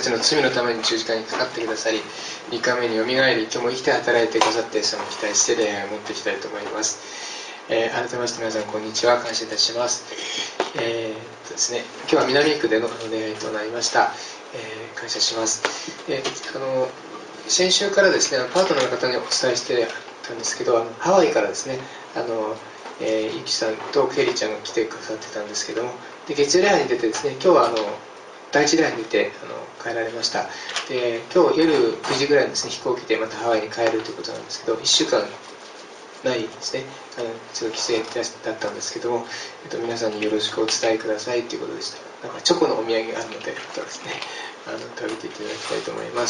ちの罪のために十字架にかかってくださり、3日目によみがえり、今日も生きて働いてくださって、その期待して礼拝を持っていきたいと思います。改めまして皆さんこんにちは、感謝いたします。ですね、今日は南区での礼拝となりました。感謝します。先週からですね、パートナーの方にお伝えしてたんですけど、ハワイからですね、ゆきさんとケリーちゃんが来てくださってたんですけども、で月曜礼拝に出てですね、今日は第一礼拝に出て帰られました。で今日夜9時ぐらいにですね、飛行機でまたハワイに帰るということなんですけど、1週間ないですね、ちょっと帰省だったんですけども、皆さんによろしくお伝えくださいということでした。なんかチョコのお土産があるので、またですね、食べていただきたいと思います。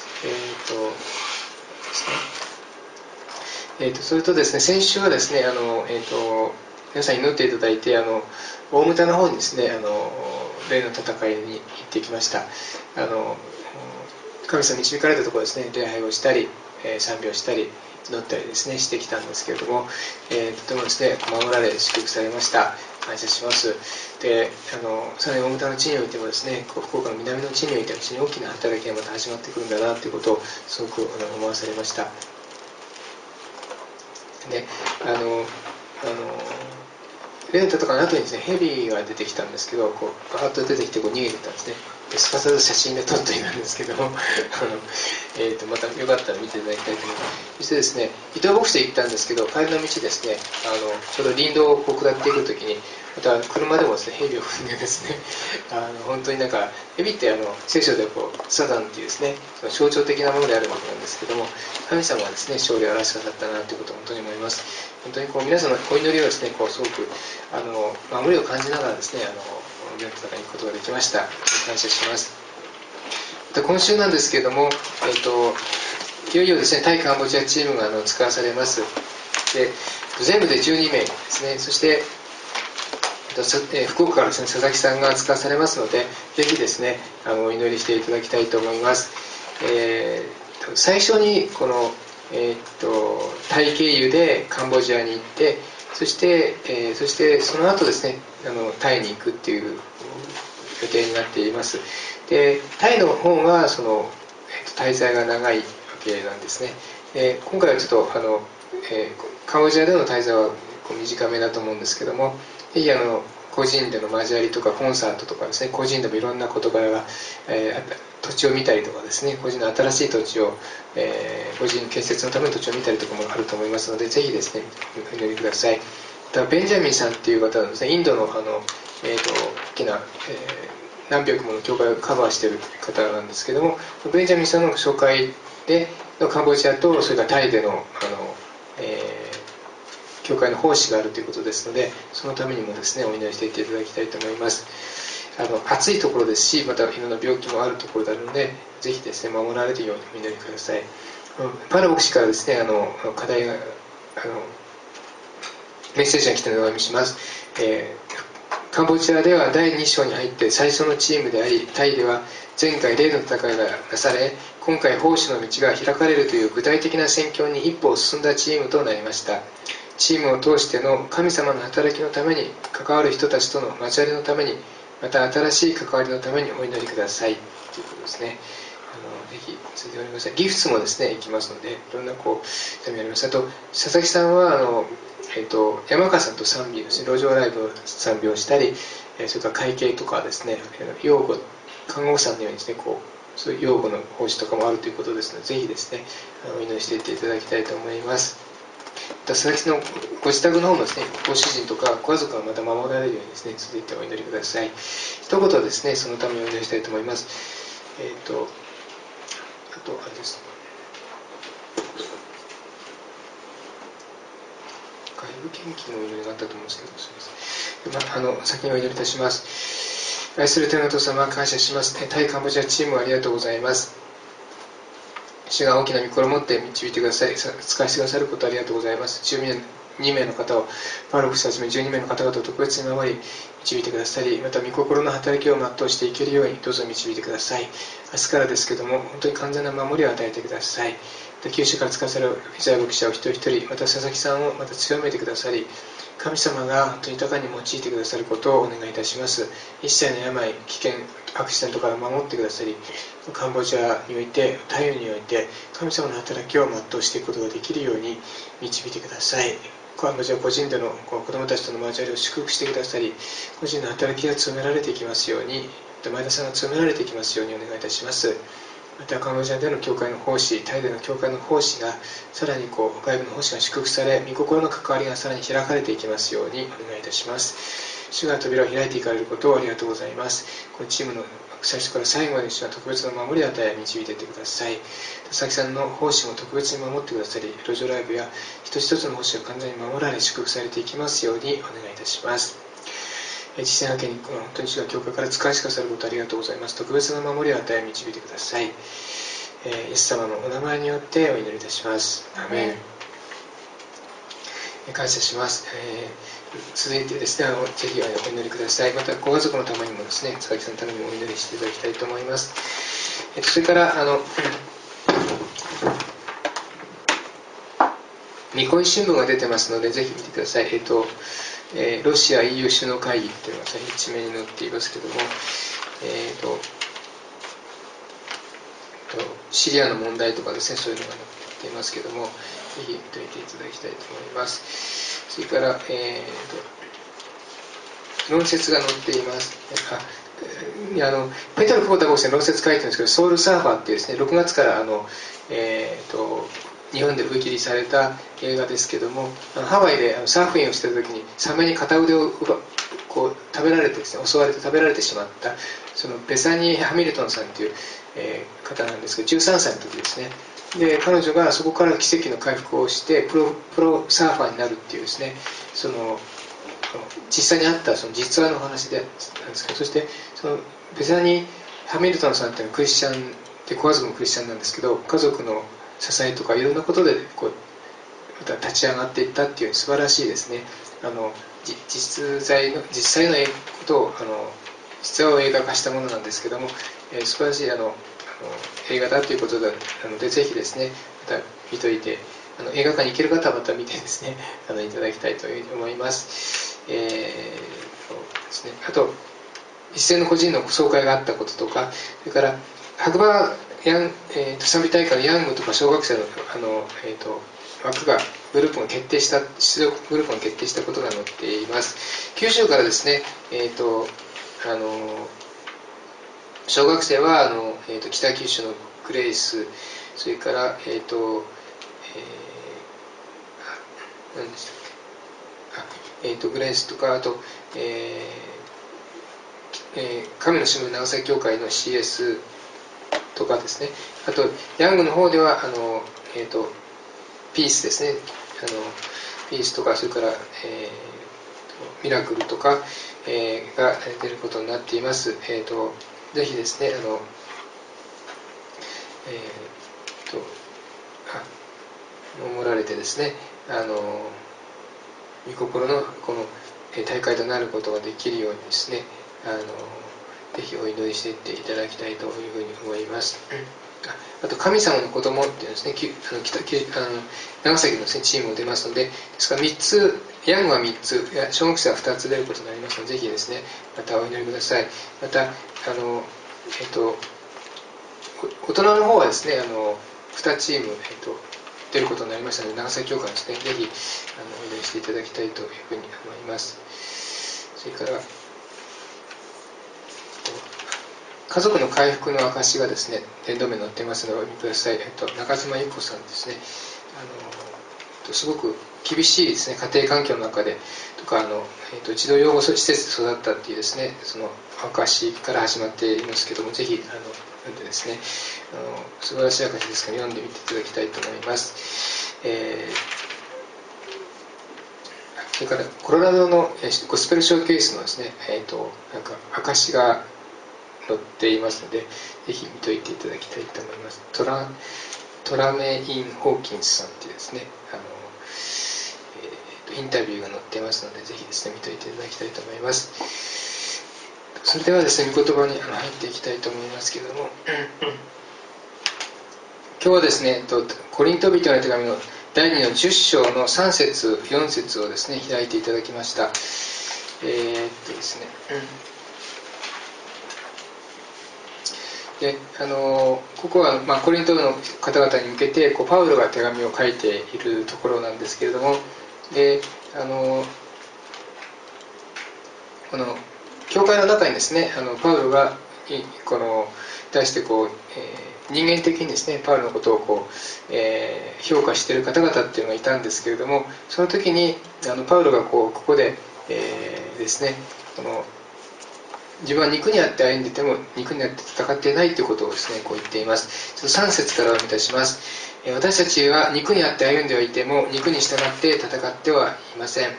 それとですね、先週はですね、皆さんに祈っていただいて、大牟田の方にですね、霊の戦いに行ってきました。神様に導かれたところですね、礼拝をしたり、賛美をしたり、祈ったりですね、してきたんですけれども、とてもですね、守られ、祝福されました。感謝します。で、さらに大牟田の地においてもですね、福岡の南の地においても非常に大きな働きがまた始まってくるんだなということをすごく思わされました。で、霊の戦いの後にですね、ヘビが出てきたんですけど、バーッと出てきて逃げてたんですね。すかさず写真で撮っていたんですけども、またよかったら見ていただきたいと思います。そしてですね、伊藤牧師で行ったんですけど、帰りの道ですね、ちょうど林道を下っていくときに、また車でもですね、ヘビを踏んでですね、本当になんか、ヘビって聖書でサタンっていうですね、その象徴的なものであるわけなんですけども、神様はですね、勝利を表してくださったなということを本当に思います。本当に皆さんのお祈りをですね、すごく守りを感じながらですね、霊の戦いに行くことができました。感謝します。また今週なんですけれども、いよいよですね、対カンボジアチームが使わされます。で、全部で12名ですね、そして福岡からですね、佐々木さんが使わされますので、ぜひですね、お祈りしていただきたいと思います。最初にこのタイ経由でカンボジアに行って、そしてその後ですね、タイに行くっていう予定になっています。で、タイの方が滞在が長いわけなんですね。で、今回はちょっとカンボジアでの滞在は短めだと思うんですけども、ぜひ個人での交わりとかコンサートとかですね、個人でもいろんな事柄が、土地を見たりとかですね、個人の新しい土地を、個人建設のための土地を見たりとかもあると思いますので、ぜひですね、お祈りください。またベンジャミンさんっていう方はですね、インドの大きな、何百もの教会をカバーしている方なんですけども、ベンジャミンさんの紹介でカンボジアとそれからタイでの教会の奉仕があるということですので、そのためにもですね、お祈りしていっていただきたいと思います。暑いところですし、またいろんな病気もあるところであるので、ぜひですね、守られるようにお祈りください。パラ牧師からですね、課題がメッセージが来たのでお読みします。カンボジアでは第2章に入って最初のチームであり、タイでは前回霊の戦いがなされ、今回奉仕の道が開かれるという具体的な宣教に一歩進んだチームとなりました。チームを通しての神様の働きのために、関わる人たちとの交わりのために、また新しい関わりのためにお祈りくださいということですね。ぜひついておりください。ギフスもですね、行きますので、いろんなためあります。あと佐々木さんは山川さんと賛美ですね、路上ライブを賛美をしたり、それから会計とかですね、養護看護婦さんのようにですね、そういう養護の奉仕とかもあるということですので、ぜひですね、お祈りしていっていただきたいと思います。佐々木さんのご自宅の方もですね、ご主人とかご家族がまた守られるようにですね、続いてお祈りください。一言ですね、そのためにお祈りしたいと思います。あとあれですね、外部献金のお祈りがあったと思うんですけど、すみません。先にお祈りいたします。愛する天のお父様、感謝します。タイカンボジアチームありがとうございます。主が大きな御心を持って導いてください。使わせてくださることありがとうございます。12名の方を、パウロ牧師はじめ12名の方々を特別に守り、導いてくださり、また御心の働きを全うしていけるようにどうぞ導いてください。明日からですけども、本当に完全な守りを与えてください。九州から使わされるフィザー牧師を一人一人、また佐々木さんをまた強めてくださり、 神様が本当に豊かに用いてくださることをお願いいたします。一切の病、危険、アクシデントから守ってくださり、カンボジアにおいて、太陽において、神様の働きを全うしていくことができるように導いてください。カンボジア個人での子どもたちとの交わりを祝福してくださり、個人の働きが詰められていきますように、前田さんが詰められていきますようにお願いいたします。またカンボジアでの教会の奉仕、タイでの教会の奉仕がさらに外部の奉仕が祝福され、御心の関わりがさらに開かれていきますようにお願いいたします。主が扉を開いていかれることをありがとうございます。このチームの最初から最後まで主は特別な守りを与え導いていってください。佐々木さんの奉仕も特別に守ってくださり、路上ライブや一つ一つの奉仕が完全に守られ祝福されていきますようにお願いいたします。実践派遣に本当に主が教会から使いしかされることありがとうございます。特別な守りを与え導いてください。イエス様のお名前によってお祈りいたします。アーメン。感謝します。続いてですね、ぜひお祈りください。またご家族のためにもですね、佐々木さんのためにもお祈りしていただきたいと思います。それからニコイ新聞が出てますので、ぜひ見てください。ロシア EU 首脳会議というのが一面に載っていますけれども、シリアの問題とかですね、そういうのが載っていますけれども、ぜひ見ておいていただきたいと思います。それから、論説が載っています。ペトロ・クボタ号船論説書いてるんですけど、ソウルサーファーっていうですね、6月から日本で封切りされた映画ですけども、ハワイでサーフィンをしていた時にサメに片腕を食べられてですね、襲われて食べられてしまったそのベサニー・ハミルトンさんという、方なんですけど、13歳の時ですね。で彼女がそこから奇跡の回復をしてプロサーファーになるっていうですね、その実際にあったその実話の話なんですけど、そしてそのベサニー・ハミルトンさんっていうのはクリスチャンで、ご家族もクリスチャンなんですけど、家族の支えとかいろんなことでまた立ち上がっていったっていう素晴らしいですね、実際のことを実話を映画化したものなんですけども、素晴らしい映画だということなので、ぜひですね、また見といて、映画館に行ける方はまた見てですね、いただきたいと思います。ですね、あと一斉の個人の総会があったこととか、それから白馬賛美大会のヤングとか小学生の枠がグループが決定した出場グループが決定したことが載っています。九州からですね、小学生は北九州のグレイス、それから何でしたっけ、グレイスとか、あと、神の住む長崎教会の CS とかですね、あとヤングの方ではピースですね、ピースとか、それから、ミラクルとか、が出ることになっています。ぜひですね、守られてですね、御心のこの大会となることができるようにですね、ぜひお祈りしていっていただきたいというふうに思います。あと神様の子供っていうですね、長崎のですねチームも出ますので、ですから3つ、ヤングは3つ、小学生は2つ出ることになりますので、ぜひですね、またお祈りください。また大人の方はですね、2チーム、出ることになりましたので、長崎教会ですね、ぜひお祈りしていただきたいというふうに思います。それから家族の回復の証がですね、伝道名に載っていますのでお読みください。中妻由子さんですね、すごく厳しいですね、家庭環境の中でとか児童養護施設で育ったっていうですね、その証から始まっていますけども、ぜひ読んでですね、素晴らしい証ですから読んでみていただきたいと思います。それからコロラドのゴスペルショーケースのですね、なんか証が載っていますので、ぜひ見といていただきたいと思います。トラメイン・ホーキンスさんというですね、インタビューが載っていますので、ぜひですね、見といていただきたいと思います。それではですね、御言葉に入っていきたいと思いますけれども、今日はですね、コリント人への手紙の第2の10章の3節4節をですね開いていただきました。ですね、でここは、コリントの方々に向けてパウロが手紙を書いているところなんですけれども、でこの教会の中にですねパウロが対して人間的にですねパウロのことを評価している方々っていうのがいたんですけれども、その時にパウロがここで、ですね自分は肉にあって歩んでても肉にあって戦っていないということをですね言っています。ちょっと3節からお読みいたします。私たちは肉にあって歩んではいても肉に従って戦ってはいません。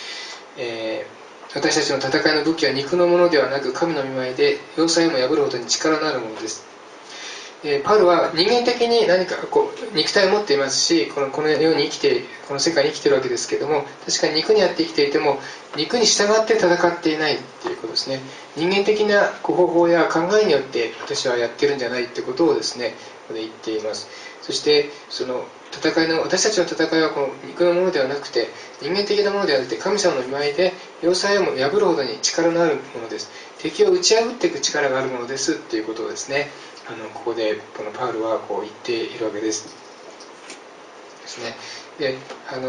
私たちの戦いの武器は肉のものではなく神の御前で要塞をも破るほどに力のあるものです。パウロは人間的に何か肉体を持っていますし、この世にこの世界に生きているわけですけれども、確かに肉にあって生きていても肉に従って戦っていないということですね。人間的な方法や考えによって私はやってるんじゃないということをですねここで言っています。そして私たちの戦いはこの肉のものではなくて人間的なものではなくて神様の御前で要塞をも破るほどに力のあるものです。敵を打ち破っていく力があるものですということをですねここでこのパウロは言っているわけです。ですね。で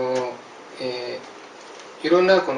いろんな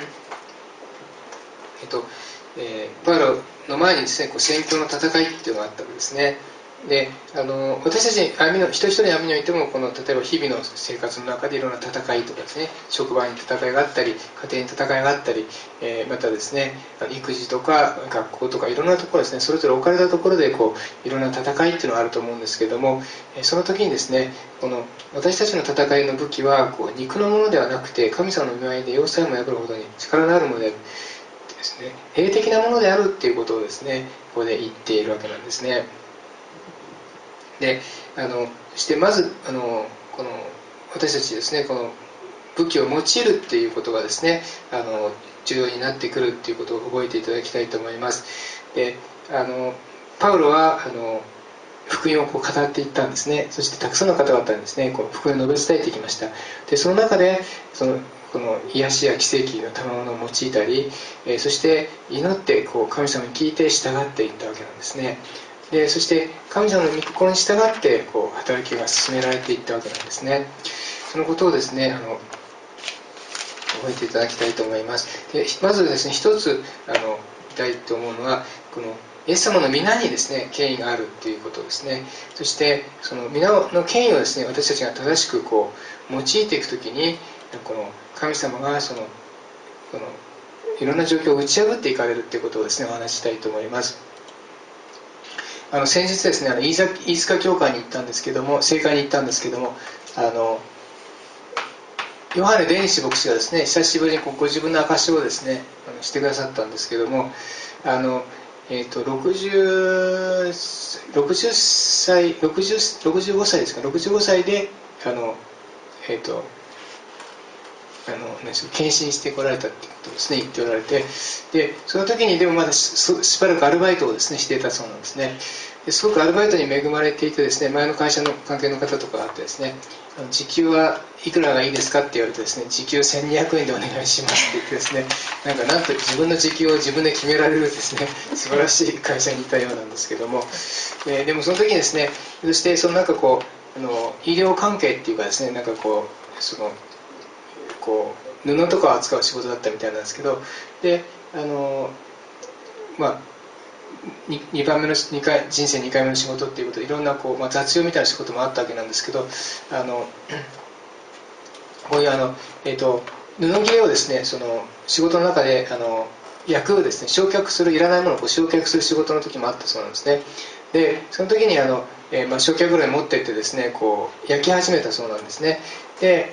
パウロの前にですね宣教の戦いっていうのがあったわけですね。で私たち一人一人の歩みにおいても例えば日々の生活の中でいろんな戦いとかですね、職場に戦いがあったり家庭に戦いがあったり、またですね育児とか学校とかいろんなところですね、それぞれ置かれたところでいろんな戦いっていうのがあると思うんですけれども、その時にですね私たちの戦いの武器は肉のものではなくて神様の御前で要塞をも破るほどに力のあるものでですね、霊的なものであるっていうことをですねここで言っているわけなんですね。でそしてまず私たちですね武器を用いるっていうことがですね重要になってくるっていうことを覚えていただきたいと思います。でパウロは福音を語っていったんですね。そしてたくさんの方々にですね福音を述べ伝えてきました。でその中でこの癒しや奇跡の賜物を用いたり、そして祈って神様に聞いて従っていったわけなんですね。でそして神様の御心に従って働きが進められていったわけなんですね。そのことをですね覚えていただきたいと思います。でまずですね一つ言いたいと思うのはイエス様の皆にですね権威があるということですね。そしてその皆の権威をですね私たちが正しく用いていくときに神様がいろんな状況を打ち破っていかれるということをですねお話ししたいと思います。先日ですね飯塚教会に行ったんですけども、聖会に行ったんですけどもヨハネ伝子牧師がですね久しぶりにご自分の証しをですねしてくださったんですけども65歳ですか、65歳で献身してこられたっていうことをですね言っておられて、でその時にでもまだしばらくアルバイトをですねしていたそうなんですね。ですごくアルバイトに恵まれていてですね、前の会社の関係の方とかがあってですね、時給はいくらがいいですかって言われてですね、時給1200円でお願いしますって言ってですね、なんと自分の時給を自分で決められるですね素晴らしい会社にいたようなんですけども、でもその時にですね、そしてその医療関係っていうかですね、布とかを扱う仕事だったみたいなんですけど、で2番目の人生2回目の仕事っていうことでいろんな雑用みたいな仕事もあったわけなんですけど、こういう布切れをですね仕事の中で焼くですね、焼却するいらないものを焼却する仕事の時もあったそうなんですね。でその時に焼却炉に持ってってですね焼き始めたそうなんですね。で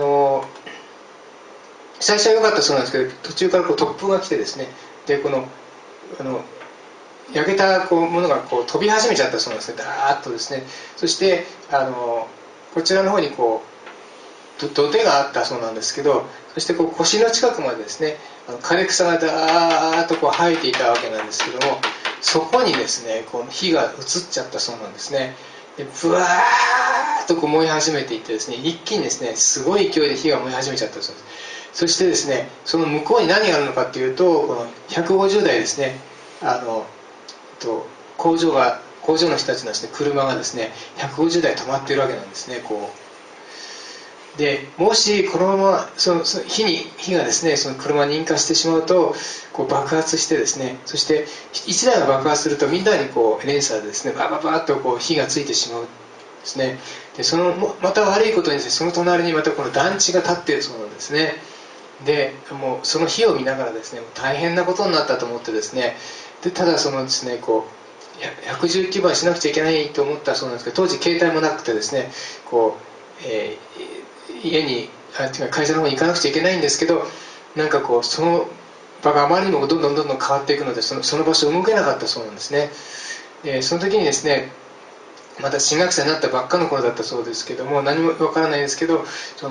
最初は良かったそうなんですけど、途中から突風が来てですね、で焼けたものが飛び始めちゃったそうなんですね、ダーッとですね。そしてこちらの方に土手があったそうなんですけど、そして腰の近くまでですね枯れ草がダーッと生えていたわけなんですけども、そこにですね火が移っちゃったそうなんですね。でブワーーッとこう燃え始めていってですね、一気にですねすごい勢いで火が燃え始めちゃったそうです。そしてですね、その向こうに何があるのかっていうと、この150台ですね、工場の人たちのですね車がですね150台止まっているわけなんですね。こうで、もしこのままその火がですねその車に引火してしまうと、こう爆発してですね、そして1台が爆発するとみんなにこう連鎖でですねバババッとこう火がついてしまうんですね。でそのまた悪いことにですね、その隣にまたこの団地が建っているそうなんですね。でもうその火を見ながらですね大変なことになったと思ってですね、でただそのですねこう119番しなくちゃいけないと思ったそうなんですけど、当時携帯もなくてですね、こう、家に会社の方に行かなくちゃいけないんですけど、なんかこうその場があまりにもどんどん変わっていくので、その場所を動けなかったそうなんですね。その時にですね、また新学生になったばっかの頃だったそうですけども、何もわからないですけど、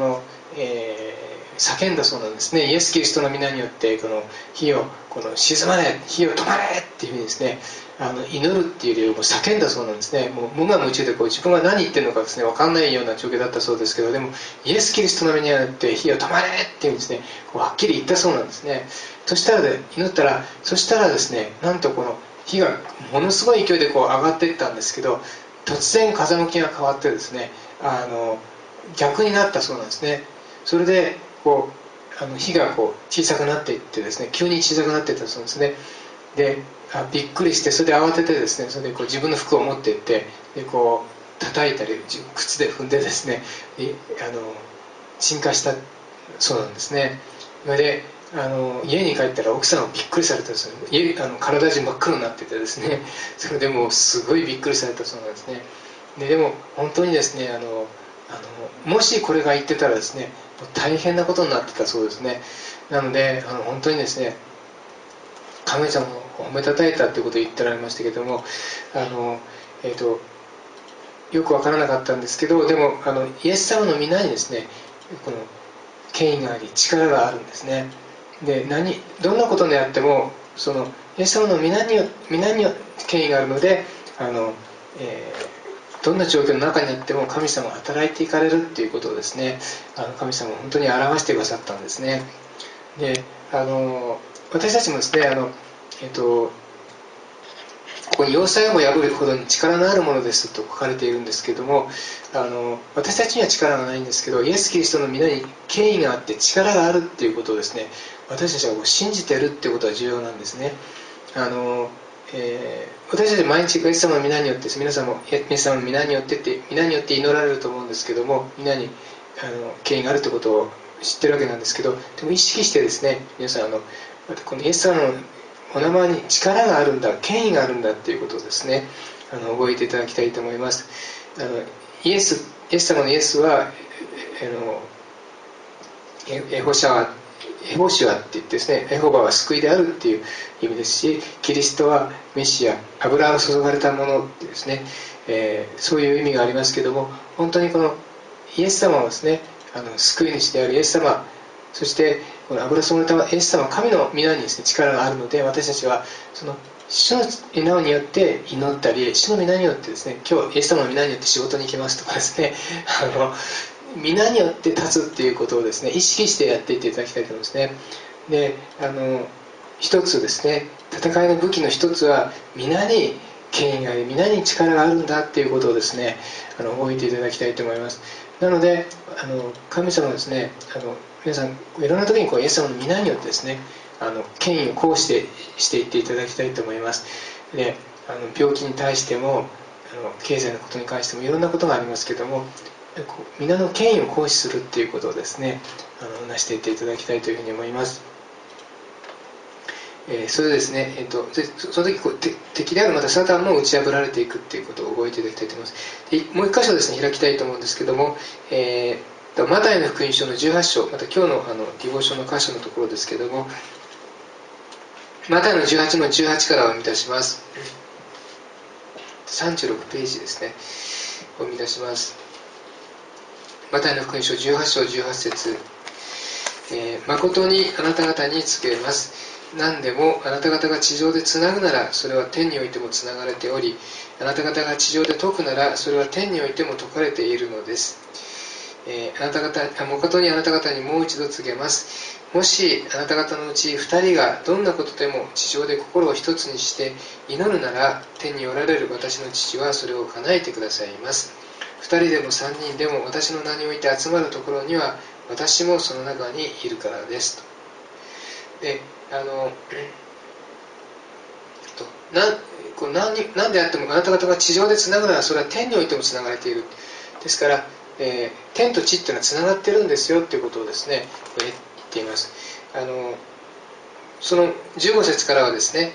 叫んだそうなんですね。イエス・キリストの皆によってこの火を沈まれ、火を止まれっていうふうにですね、祈るっていうよりも叫んだそうなんですね。もう無我夢中でこう自分が何言ってるのかですね分かんないような状況だったそうですけど、でもイエス・キリストの皆によって火を止まれっていうふうにですねこうはっきり言ったそうなんですね。そしたらですね、なんとこの火がものすごい勢いでこう上がっていったんですけど、突然風向きが変わってですね、逆になったそうなんですね。それでこう火がこう小さくなっていってですね、急に小さくなっていったそうですね。でびっくりして、それで慌ててですね、それでこう自分の服を持っていって、でこう叩いたり靴で踏んでですね、鎮火したそうなんですね。それで家に帰ったら奥さんはびっくりされたんですよ。体中真っ黒になっててですね、それでもうすごいびっくりされたそうなんですね。でも本当にですね、もしこれが言ってたらですね大変なことになってたそうですね。なので本当にですね、神様を褒めたたえたということを言ってられましたけども、よく分からなかったんですけど、でもイエス様の皆にですねこの権威があり力があるんですね。でどんなことであってもそのイエス様の皆に権威があるので、どんな状況の中にあっても神様が働いていかれるっていうことをですね、神様は本当に表してくださったんですね。で私たちもですねここに要塞を破るほどに力のあるものですと書かれているんですけども、私たちには力がないんですけど、イエス・キリストの皆に権威があって力があるっていうことをですね、私たちは信じているっていうことが重要なんですね。私たち毎日イエス様の皆によって、皆さんもイエス様の皆によって祈られると思うんですけども、皆に権威があるということを知ってるわけなんですけど、でも意識してですね、皆さんこのイエス様のお名前に力があるんだ、権威があるんだっていうことをですね覚えていただきたいと思います。イエス様のイエスはエホシュアって言ってですね、エホバは救いであるっていう意味ですし、キリストはメシア、油が注がれたものってですね、そういう意味がありますけども、本当にこのイエス様はですね救い主であるイエス様、そしてこの油注がれたイエス様、神の皆にですね力があるので、私たちはその主の皆によって祈ったり、主の皆によってですね、今日イエス様の皆によって仕事に行きますとかですね皆によって立つっていうことをですね意識してやっていっていただきたいと思いますね。で一つですね、戦いの武器の一つは皆に権威があり、皆に力があるんだっていうことをですね覚えていただきたいと思います。なので神様はですね皆さんいろんな時にイエス様の皆によってですね権威を行使していっていただきたいと思います。で病気に対しても経済のことに関してもいろんなことがありますけども、皆の権威を行使するっていうことをですね成していっていただきたいというふうに思います。それでですね、その時敵であるまたサタンも打ち破られていくっていうことを覚えていただきたいと思います。でもう一箇所ですね開きたいと思うんですけども、マタイの福音書の18章、また今日のディボーションの箇所のところですけども、マタイの18の18からお読みいたします。36ページですね、お読みいたします。マタイの福音書18章18節、誠にあなた方に告げます。 何でもあなた方が地上でつなぐならそれは天においてもつながれており、あなた方が地上で解くならそれは天においても解かれているのです。あなた方誠にあなた方にもう一度告げます。もしあなた方のうち2人がどんなことでも地上で心を一つにして祈るなら、天におられる私の父はそれを叶えてくださいます。2人でも3人でも私の名において集まるところには私もその中にいるからですと。で何であってもあなた方が地上でつなぐならそれは天においてもつながれている。ですから、天と地っていうのはつながってるんですよっていうことをですね言っています。その15節からはですね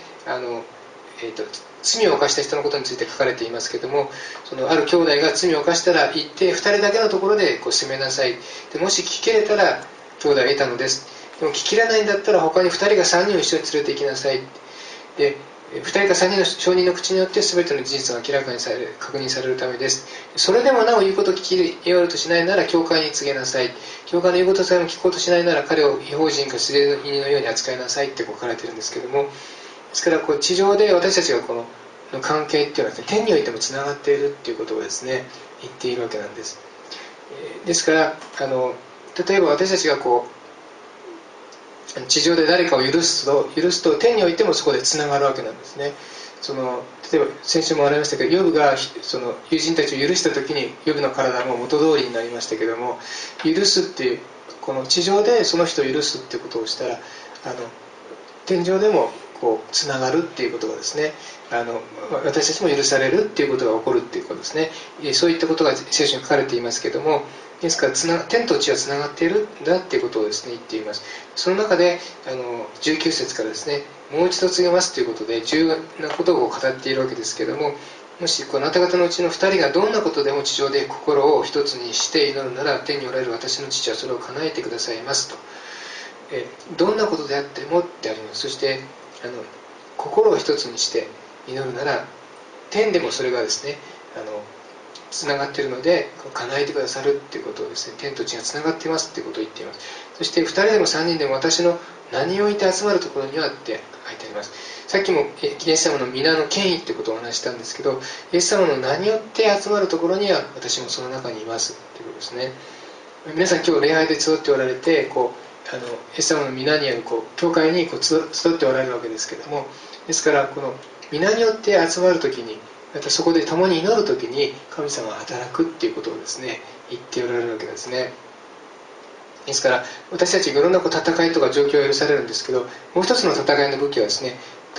罪を犯した人のことについて書かれていますけども、そのある兄弟が罪を犯したら行って2人だけのところで責めなさい。でもし聞き切れたら兄弟を得たのです。でも聞き切れないんだったら他に2人が3人を一緒に連れて行きなさい。で2人か3人の証人の口によって全ての事実が明らかに確認されるためです。それでもなお言うことを聞きようとしないなら教会に告げなさい。教会の言うことさえも聞こうとしないなら彼を違法人か自然の犬のように扱いなさいって書かれているんですけども、ですから地上で私たちがこの関係っていうのはですね、天においてもつながっているっていうことをですね言っているわけなんです。ですから例えば私たちが地上で誰かを許すと天においてもそこでつながるわけなんですね。例えば先週もありましたけど、ヨブがその友人たちを許した時にヨブの体も元通りになりましたけども、許すっていうこの地上でその人を許すっていうことをしたら天上でもつながるっていうことがですね、私たちも許されるっていうことが起こるっていうことですね。そういったことが聖書に書かれていますけども、ですから天と地はつながっているんだっていうことをですね言っています。その中で19節からですね、もう一度告げますということで重要なことを語っているわけですけども、もしあなた方のうちの2人がどんなことでも地上で心を一つにして祈るなら天におられる私の父はそれを叶えてくださいますと。どんなことであってもってあります。そして心を一つにして祈るなら天でもそれがですねつながっているので叶えてくださるっていうことをですね、天と地がつながっていますっていうことを言っています。そして2人でも3人でも私の名において集まるところにはって書いてあります。さっきもイエス様の皆の権威ってことをお話ししたんですけど、イエス様の名によって集まるところには私もその中にいますっていうことですね。皆さん今日礼拝で集っておられてイエス様の皆にある教会に集っておられるわけですけども、ですからこの皆によって集まるときに、またそこで共に祈るときに神様が働くっていうことをですね言っておられるわけですね。ですから私たちいろんな戦いとか状況が許されるんですけど、もう一つの戦いの武器はですね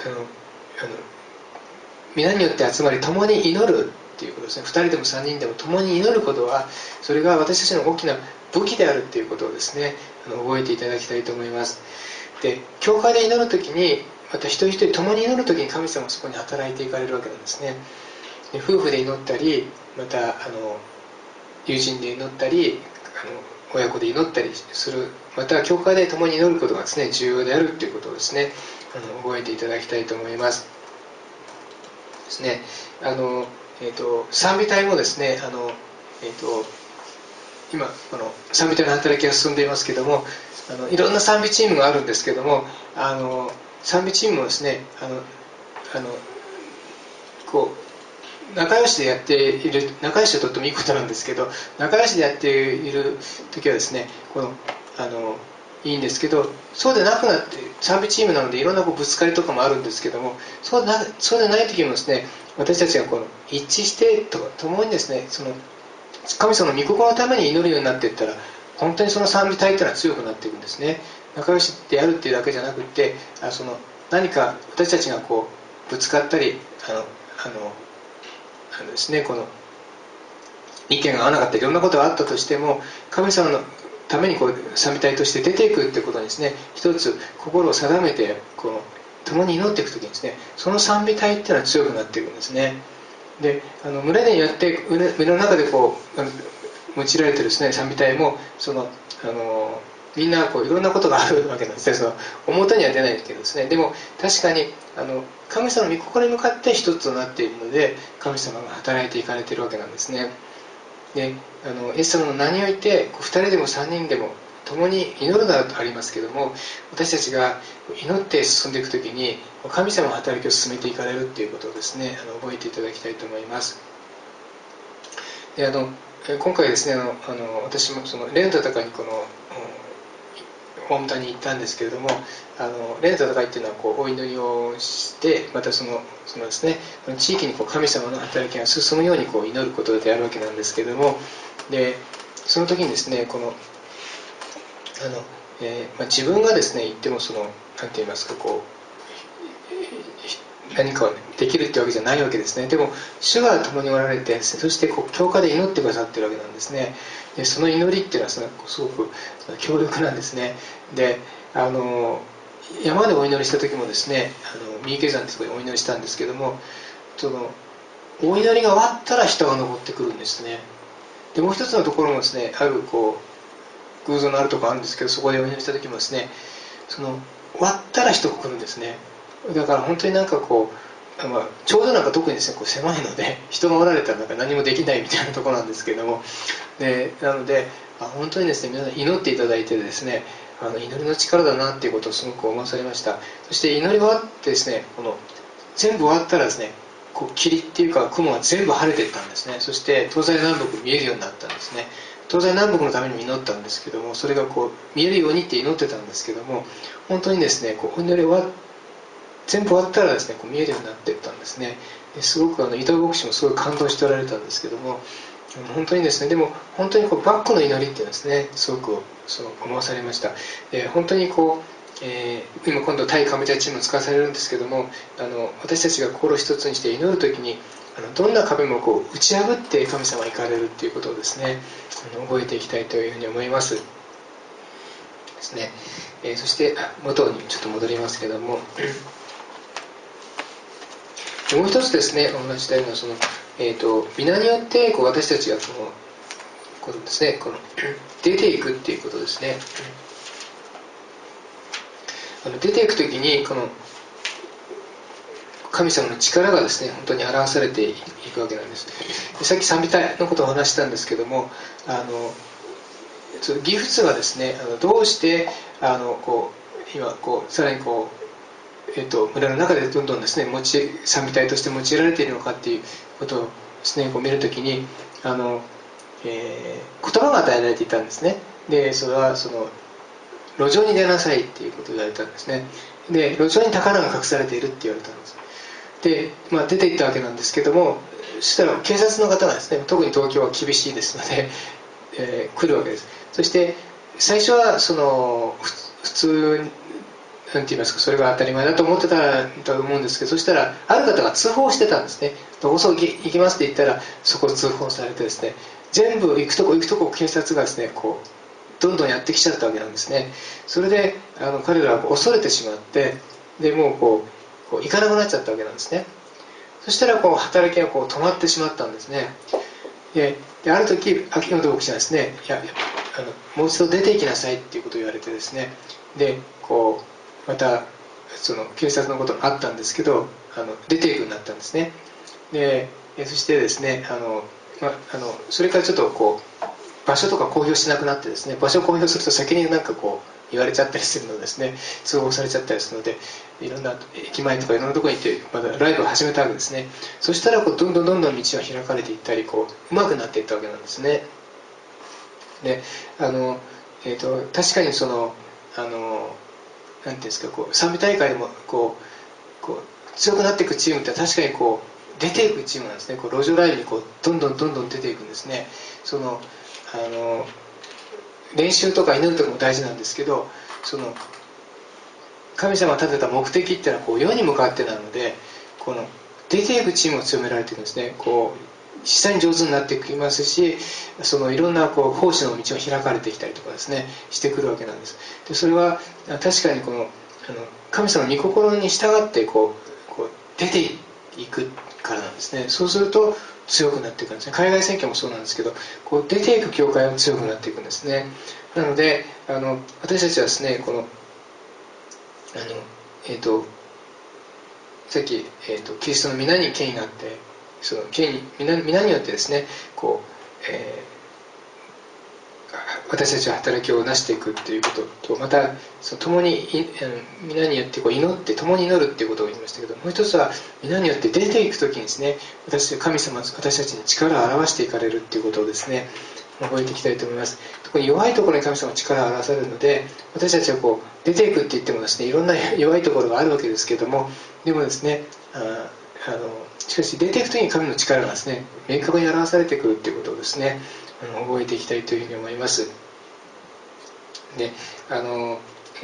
皆によって集まり共に祈るっていうことですね。2人でも3人でも共に祈ることは、それが私たちの大きな武器であるっていうことをですね覚えていただきたいと思います。で教会で祈るときに、また一人一人共に祈るときに神様はそこに働いていかれるわけなんですね。で夫婦で祈ったり、また友人で祈ったり親子で祈ったりする、また教会で共に祈ることがですね重要であるということをですね覚えていただきたいと思います。ですね賛美隊もですね今賛美隊の働きが進んでいますけども、いろんな賛美チームがあるんですけども、賛美チームもですね仲良しでやっている、仲良しはとってもいいことなんですけど、仲良しでやっている時はですねいいんですけど、そうでなくなって賛美チームなのでいろんなぶつかりとかもあるんですけども、そうでない時もですね、私たちが一致して共にですね神様の御心のために祈るようになっていったら、本当にその賛美隊というのは強くなっていくんですね。仲良しでやるっていうだけじゃなくて、何か私たちがぶつかったりですね、意見が合わなかったりいろんなことがあったとしても、神様のために賛美隊として出ていくってことにですね、一つ心を定めて共に祈っていくときにですね、その賛美隊っていうのは強くなっていくんですね。で群れでやって群れの中で用いられてるですね賛美隊もみんないろんなことがあるわけなんですね。表には出ないけどですね、でも確かに神様の御心に向かって一つとなっているので、神様が働いていかれているわけなんですね。でイエス様の名において2人でも3人でも共に祈るなとありますけども、私たちが祈って進んでいくときに神様の働きを進めていかれるっていうことをですね、覚えていただきたいと思います。で今回ですね、私もその霊の戦いに本田に行ったんですけれども、霊の戦いっていうのはお祈りをして、またそのですね、地域に神様の働きが進むように祈ることであるわけなんですけれども、でその時にですね、自分がですね言っても何て言いますか、何かできるってわけじゃないわけですね。でも主が共におられて、そして教会で祈ってくださってるわけなんですね。でその祈りっていうのはすごく強力なんですね。で山でお祈りした時もですね、三池山ってところでお祈りしたんですけども、お祈りが終わったら人が登ってくるんですね。でもう一つのところもですね、ある偶像のあるところあるんですけど、そこでお祈りした時もですね、終わったら人が来るんですね。だから本当にちょうど特にですね狭いので、人がおられたら何もできないみたいなところなんですけども、なので本当にですね、皆さん祈っていただいてですね、祈りの力だなっていうことをすごく思わされました。そして祈り終わってですね、全部終わったらですね、霧っていうか雲が全部晴れていったんですね。そして東西南北見えるようになったんですね。東西南北のためにも祈ったんですけども、それが見えるようにって祈ってたんですけども、本当にですねお祈り全部終わったらですね見えるようになっていったんですね。すごく伊藤牧師もすごい感動しておられたんですけども、本当にですね、でも本当にバックの祈りっていうのはですね、すごく思わされました。本当に今度対カメチャチームを使わされるんですけども、私たちが心一つにして祈るときにどんな壁も打ち破って神様が行かれるっていうことをですね、覚えていきたいというふうに思いますですね。そして元にちょっと戻りますけども、もう一つですね、同じような皆によって私たちがですね、出ていくっていうことですね。出ていくときに神様の力がですね本当に表されていくわけなんです。でさっき賛美隊のことを話したんですけども、ギフツがですねどうして今さらに村の中でどんどんですね賛美隊として用いられているのかっていうことをですね見るときに言葉が与えられていたんですね。でそれは路上に出なさいっていうことを言われたんですね。で路上に宝が隠されているって言われたんです。で、出て行ったわけなんですけども、そしたら警察の方がですね、特に東京は厳しいですので、来るわけです。そして最初は普通になんて言いますか、それが当たり前だと思ってたと思うんですけど、そしたらある方が通報してたんですね。どこそ行きますって言ったらそこを通報されてですね、全部行くとこ警察がですねどんどんやってきちゃったわけなんですね。それで彼らは恐れてしまって、でもう行かなくなっちゃったわけなんですね。そしたら働きが止まってしまったんですね。である時秋元牧師はですね、もう一度出て行きなさいっていうことを言われてですね、でまた警察のことがあったんですけど出ていくようになったんですね。でそしてですねそれからちょっと場所とか公表しなくなってですね、場所を公表すると先に言われちゃったりするのですね、通報されちゃったりするので、いろんな駅前とかいろんなところに行ってまたライブを始めたわけですね。そしたらどんどん道が開かれていったりうまくなっていったわけなんですね。で確かになんていうんですか賛美大会でも強くなっていくチームって確かに出ていくチームなんですね。路上ライブにどんどん出ていくんですね。練習とか祈るとかも大事なんですけど、神様が立てた目的っていうのは世に向かってなので、出ていくチームを強められているんですね。実際に上手になっていきますし、いろんな奉仕の道を開かれてきたりとかですねしてくるわけなんです。でそれは確かに神様の御心に従って出ていくからなんですね。そうすると強くなっていくんですね。海外選挙もそうなんですけど、出ていく教会は強くなっていくんですね。なので私たちはですねさっき、キリストの皆に権威があって、権威皆によってですね私たちは働きをなしていくということと、また共に皆によって祈って共に祈るということを言いましたけど、もう一つは皆によって出ていくときにですね、神様私たちに力を表していかれるということをですね、覚えていきたいと思います。特に弱いところに神様は力を表されるので、私たちは出ていくって言ってもですね、いろんな弱いところがあるわけですけども、でもですね、しかし出ていくときに神の力がですね、明確に表されてくるということをですね、覚えていきたいというふうに思います。で、この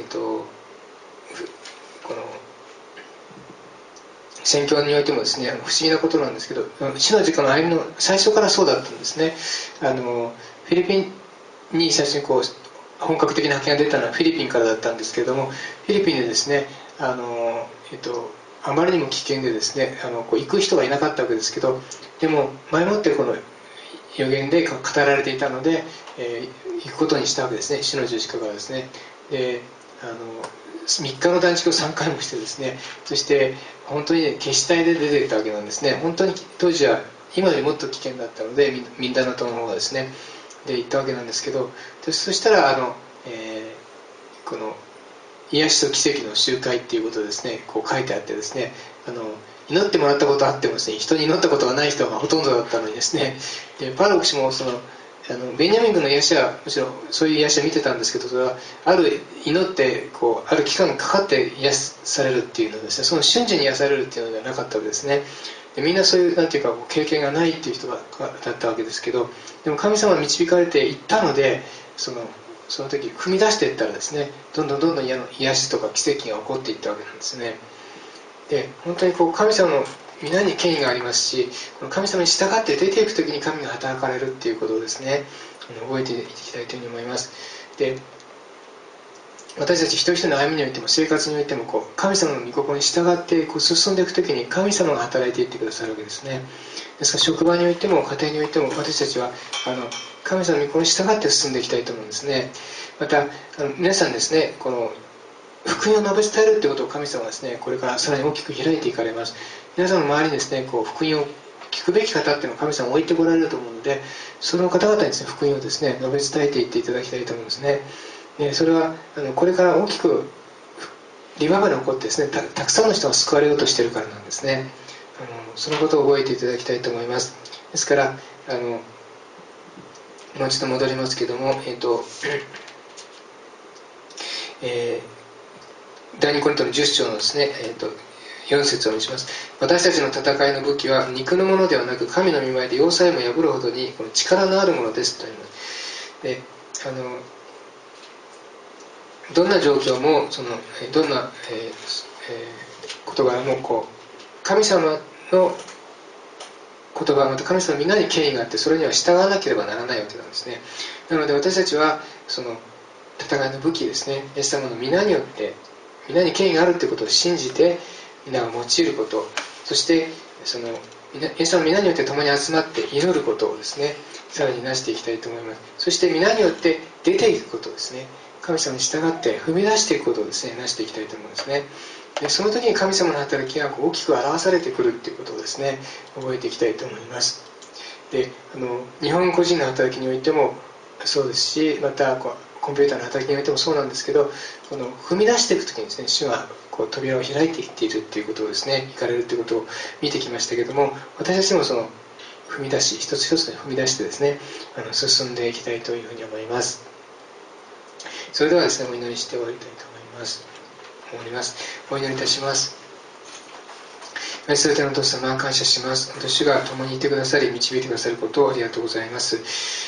宣教においてもですね、不思議なことなんですけど、主の時間の歩みの最初からそうだったんですね。フィリピンに最初に本格的な派遣が出たのはフィリピンからだったんですけれども、フィリピンでですね、あまりにも危険でですね、行く人がいなかったわけですけど、でも前もってこの予言で語られていたので、行くことにしたわけですね、主の十字架からですね。で3日の断食を3回もしてですね、そして本当に、決死隊で出ていったわけなんですね。本当に当時は今よりもっと危険だったので、ミンダナ島の方がですねで行ったわけなんですけど、そしたらこの癒しと奇跡の集会っていうことをですね、書いてあってですね、祈ってもらったことあってもですね、人に祈ったことがない人がほとんどだったのにですね、でパラ牧師もベニヤミン君の癒しはもちろんそういう癒しは見てたんですけど、それはある祈ってある期間がかかって癒されるっていうのはですね、その瞬時に癒されるっていうのではなかったわけですね。でみんなそういうなんていうか経験がないっていう人だったわけですけど、でも神様に導かれていったので、その時踏み出していったらですね、どんどん癒しとか奇跡が起こっていったわけなんですね。で本当に神様の皆に権威がありますし、神様に従って出ていくときに神が働かれるっていうことをですね、覚えていきたいというふうに思います。で私たち一人一人の歩みにおいても生活においても神様の御心に従って進んでいくときに神様が働いていってくださるわけですね。ですから職場においても家庭においても私たちは神様の御心に従って進んでいきたいと思うんですね。また皆さんですね、福音を述べ伝えるということを神様はですね、これからさらに大きく開いていかれます。皆さんの周りにですね、福音を聞くべき方っていうのを神様は置いてこられると思うので、その方々にですね、福音をですね、述べ伝えていっていただきたいと思うんですね。それはこれから大きくリバイバルが起こってですね、たくさんの人が救われようとしているからなんですね。そのことを覚えていただきたいと思います。ですからもう一度戻りますけども、第2コリントの10章のですね、4節をお見せします。私たちの戦いの武器は肉のものではなく、神の御前で要塞も破るほどにこの力のあるものですと言います。でどんな状況もどんな、事柄も神様の言葉、また神様の皆に権威があって、それには従わなければならないわけなんですね。なので私たちはその戦いの武器ですね、イエス様の皆によって皆に権威があるということを信じて皆を用いること、そしてイエス様の皆によって共に集まって祈ることをですね、さらになしていきたいと思います。そして皆によって出ていくことですね、神様に従って踏み出していくことをですね、なしていきたいと思うんですね。でその時に神様の働きが大きく表されてくるということをですね、覚えていきたいと思います。で日本個人の働きにおいてもそうですし、またコンピューターの働きにおいてもそうなんですけど、踏み出していく時にですね、主が扉を開いていっているということをですね、行かれるということを見てきましたけども、私たちも踏み出し、一つ一つ踏み出してですね、進んでいきたいというふうに思います。それではですね、お祈りして終わりたいと思います。お祈りいたします。愛する天のお父様、感謝します。主が共にいてくださり、導いてくださることをありがとうございます。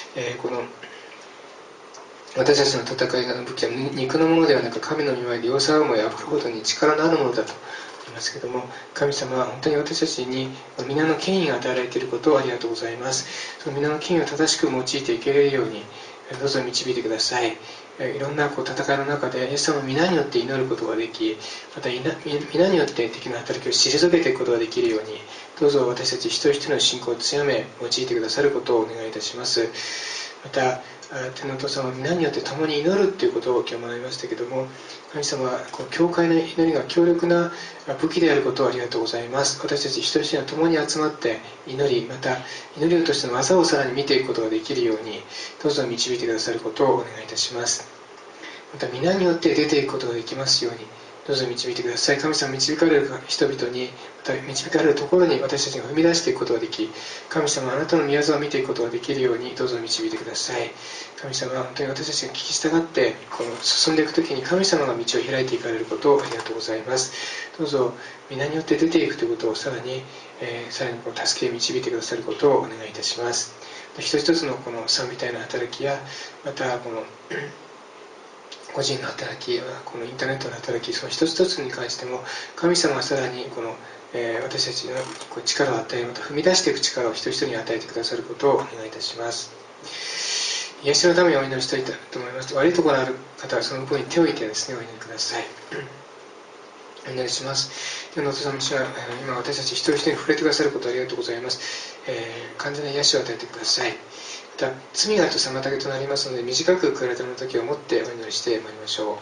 私たちの戦いの武器は肉のものではなく、神の御前で要塞をも破るほどに力のあるものだと言いますけれども、神様は本当に私たちに皆の権威が与えられていることをありがとうございます。その皆の権威を正しく用いていけるようにどうぞ導いてください。いろんな戦いの中でイエス様の皆によって祈ることができ、また皆によって敵の働きを退けていくことができるように、どうぞ私たち一人一人の信仰を強め用いてくださることをお願いいたします。また天のお父様は皆によって共に祈るということを今日学びましたけども、神様はこの教会の祈りが強力な武器であることをありがとうございます。私たち一人一人が共に集まって祈り、また祈りをとしての技をさらに見ていくことができるようにどうぞ導いてくださることをお願いいたします。また皆によって出ていくことができますようにどうぞ導いてください。神様導かれる人々に、また導かれるところに私たちが踏み出していくことができ、神様あなたの御業を見ていくことができるようにどうぞ導いてください。神様は本当に私たちが聞き従ってこの進んでいくときに神様が道を開いていかれることをありがとうございます。どうぞ皆によって出ていくということをさらにこの助け導いてくださることをお願いいたします。一つ一つのこの賛美隊の働きや、またこの個人の働き、このインターネットの働き、その一つ一つに関しても神様はさらにこの、私たちの力を与える、また踏み出していく力を一人一人に与えてくださることをお願いいたします。癒しのためにお祈りしたいと思います。悪いところのある方はその分に手を置いてですね、お祈りください。お祈りします。天のお父様主は今私たち一人一人に触れてくださることをありがとうございます。完全な癒しを与えてください。また罪があると妨げとなりますので、短く悔い改めの時をもってお祈りしてまいりましょう。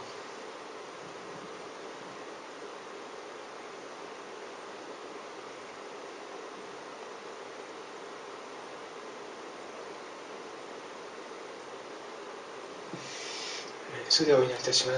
それではお祈りいたします。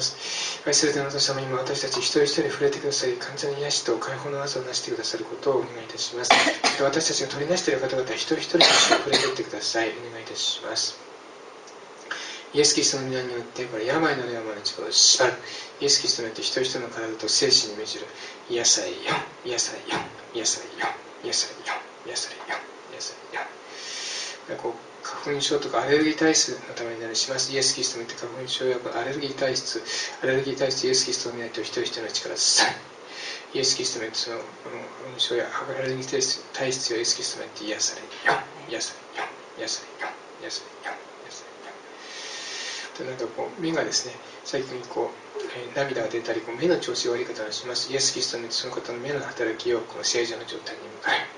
愛する天のお父様、今私たち一人一人に触れてくださり、完全な癒しと解放の技をなしてくださることをお願いいたします。私たちが取りなしている方々一人一人に触れていってください。お願いいたします。イエス・キリストの皆によってこれ病の霊を招く縛る。イエス・キリストによって一人一人の体と精神に命じる。癒されよ、癒されよ、癒されよ、癒されよ、癒されよ、癒されよ。花粉症とかアレルギー体質のためになりします。イエス・キリストによって花粉症やアレルギー体質イエス・キリストの皆によって一人一人の力さイエス・キリストによってその花粉症やアレルギー体質やイエス・キリストによって癒されよ、癒されよ、癒されよ、癒されよ、癒されよ。なんか目がですね、最近涙が出たり目の調子が悪い方がします。イエス・キリストによってその方の目の働きをこの正常な状態に向かえ。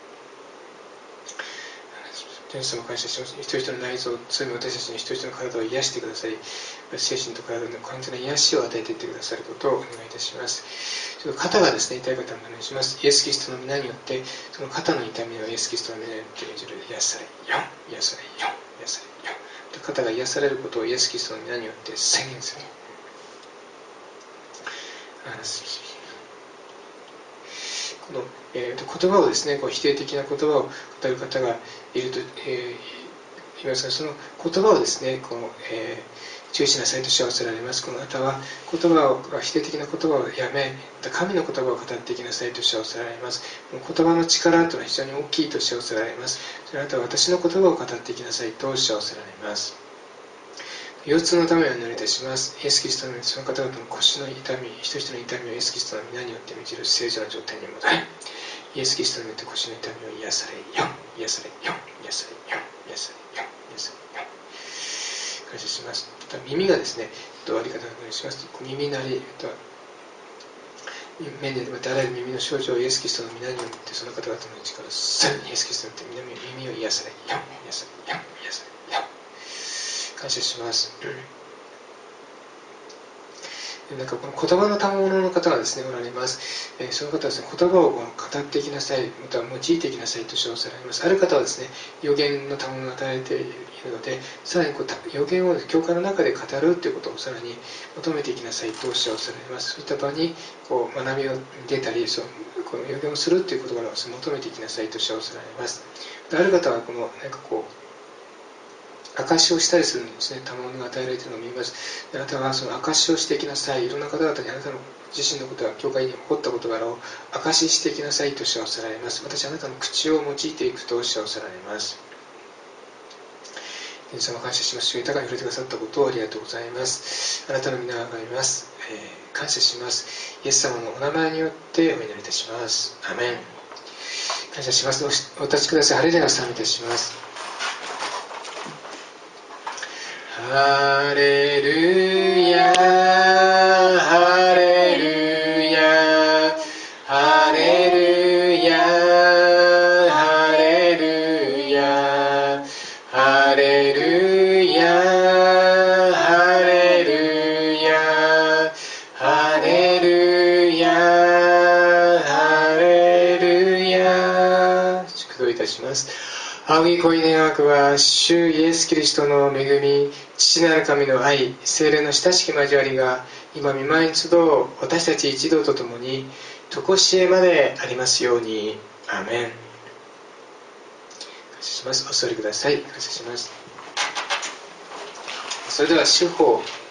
天様感謝します。一人一人の内臓、罪も私たちに一人一人の体を癒してくださり、精神と体の完全な癒しを与えていってくださることをお願いいたします。ちょっと肩がですね、痛い方をお願いします。イエス・キリストの皆によって、その肩の痛みをイエス・キリストの皆によって命じる。癒されよ、癒されよ、癒されよ。肩が癒されることをイエス・キリストの皆によって宣言する。この言葉をですね、否定的な言葉を語る方がいると、言いますが、その言葉をですね、注意しなさいと知らせられます。この方は否定的な言葉をやめ、また神の言葉を語っていきなさいと知らせられます。この言葉の力というのは非常に大きいと知らせられます。それあなたは私の言葉を語っていきなさいと知らせられます。腰痛のためにお祈りいたします。イエス・キリストのその方々の腰の痛み、一人一人の痛みをイエス・キリストの皆によって満ちる正常な状態に戻り、イエス・キリストによって腰の痛みを癒されよ、癒されよ、癒されよ、癒されよ、癒されよ。感謝します。また耳がですね、ありがたくお願いします。耳鳴り、目でまたあらゆる耳の症状をイエス・キリストの皆によってその方々の力をさらにイエス・キリストによって耳を癒されよ、癒されよ、癒されよ。感謝します。なんかこの言葉の賜物の方がですねおられます。その方はですね、言葉を語っていきなさい、または用いていきなさいと称されます。ある方はですね、予言の賜物を与えているので、さらに予言を教会の中で語るということをさらに求めていきなさいと称されます。そういった場に学びを出たり、この予言をするということから求めていきなさいと称されます。ある方は証しをしたりするんですね。賜物が与えられているのを見ます。あなたはその証しをしていきなさい。いろんな方々にあなたの自身のことが教会に起こった事柄を証ししていきなさいと称せられます。私はあなたの口を用いていくと称せられます。天様感謝します。豊かに触れてくださったことをありがとうございます。あなたの皆があります。感謝します。イエス様のお名前によってお祈りいたします。アメン。感謝します。お立ちください。ハレルヤを賛美いたします。ハレルヤ、ハレルヤ、ハレルヤ、ハレルヤ、ハレルヤ。 いたします。仰ぎ恋願わくは、主イエス・キリストの恵み、父なる神の愛、聖霊の親しき交わりが、今御前に集う私たち一同とともに、常しえまでありますように。アーメン。感謝します。お座りください。感謝します。それでは、主法